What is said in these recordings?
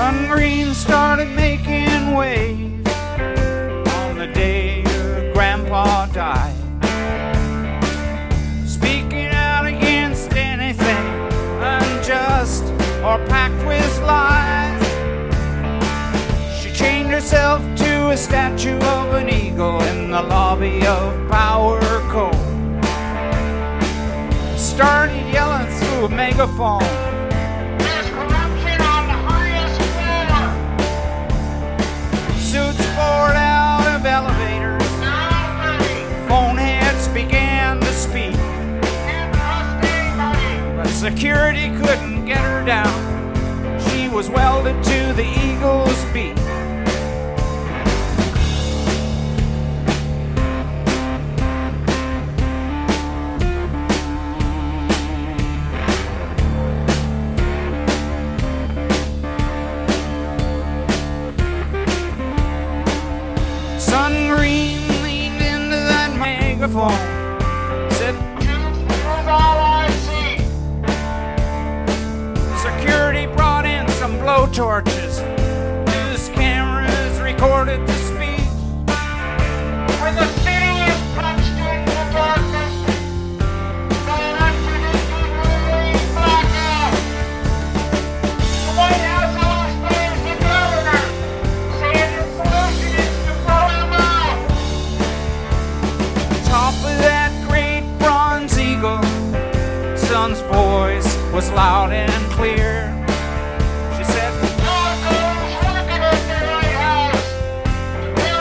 Sun Green started making waves on the day her grandpa died, speaking out against anything unjust or packed with lies. She chained herself to a statue of an eagle in the lobby of Power Co. Started yelling through a megaphone, "There's corruption on the highest floor." suits poured out of elevators, phone heads began to speak, Can't trust anybody. but security couldn't get her down. She was welded to the eagle's beak. Sun Green leaned into that megaphone, said, Truth is all I see. security brought in some blowtorches. News cameras recorded the speech. When the city is punched into darkness, the unpredictable blackout. The White House always blames the governor, saying the solution is to blow him out. Top of that great bronze eagle, Sun's voice was loud and clear. She said, Narcos working at the White House. They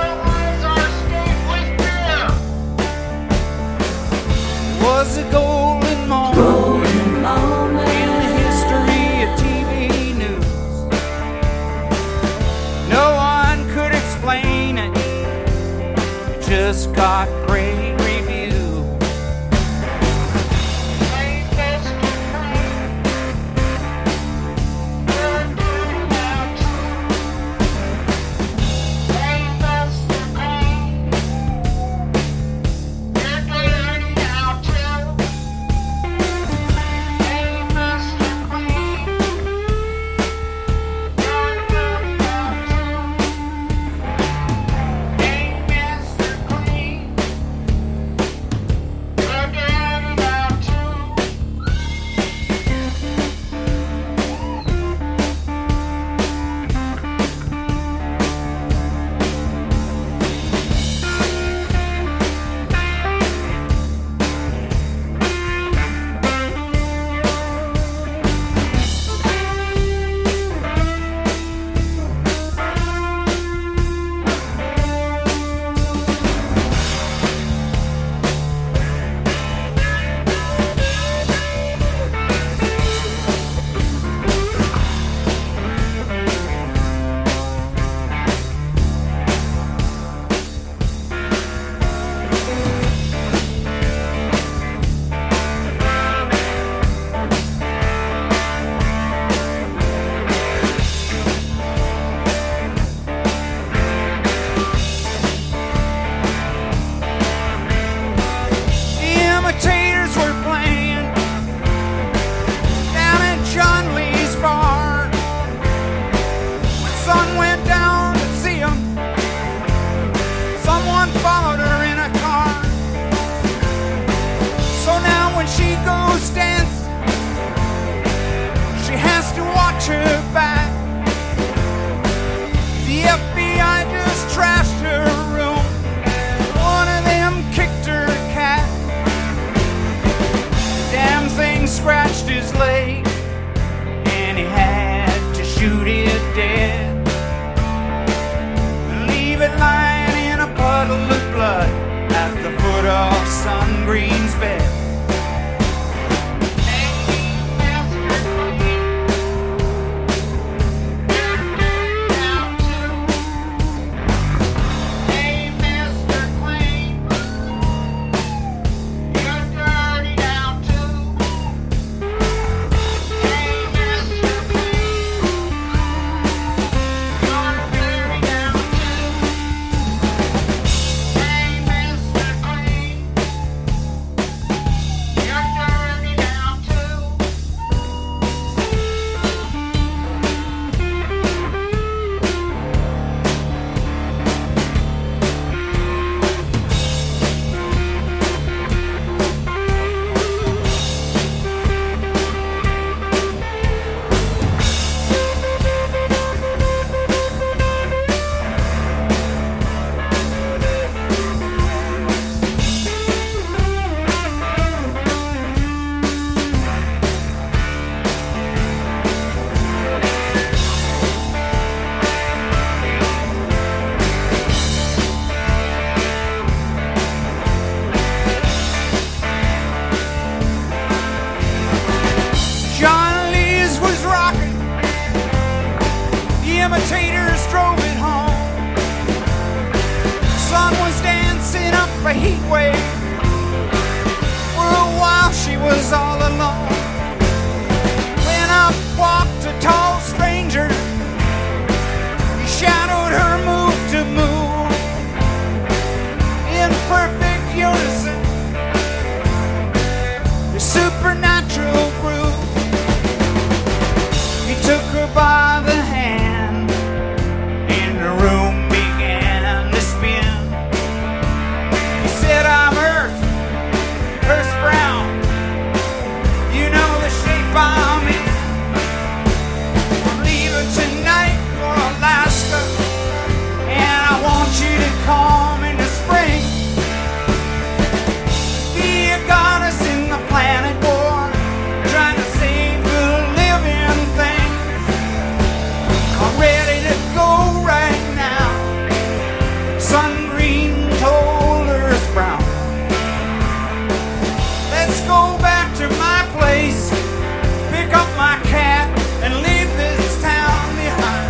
just drove it home. Sun was dancing up a heat wave. For a while she was all alone. When up walked a tall stranger, he shadowed her move to move in perfect unison, the supernatural groove. He took her by the hand, and the room began to spin. He said, I'm Earth, Earth's brown. You know the shape I'm in. I'm leaving tonight for Alaska, and I want you to come in the spring. Be a goddess in the planet war, trying to save the living things. I'm ready to go right now. Sun green told Earth brown. Let's go back to my place, pick up my cat, and leave this town behind.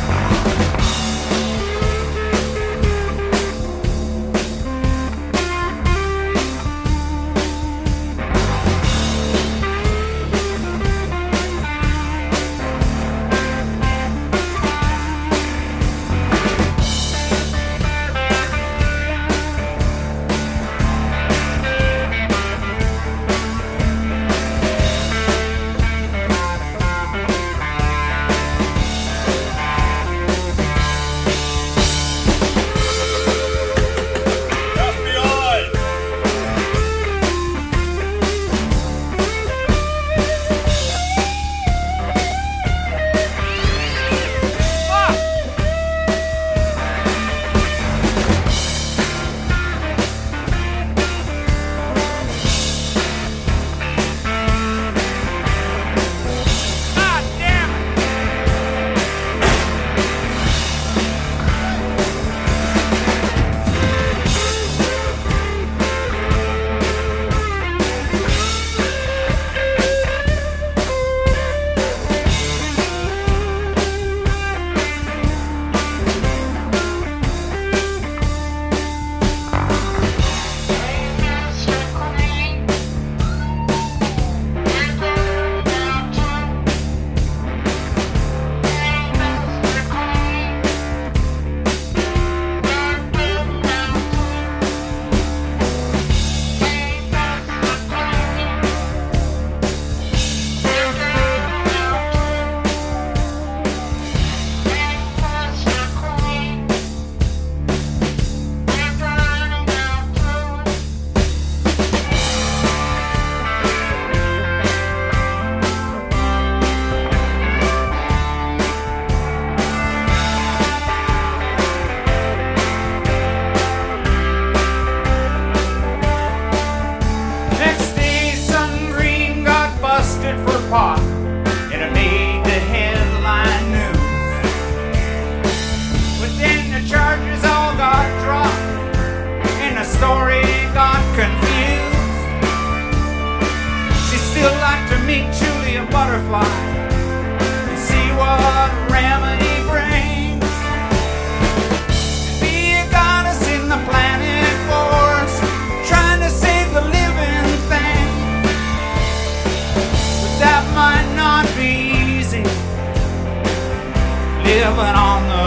Pot, and it made the headline news. But then the charges all got dropped, and the story got confused. She still liked to meet Julia Butterfly and see what remedy brings. Be a goddess in the planet wars, trying to save the living thing. That might not be easy, living on the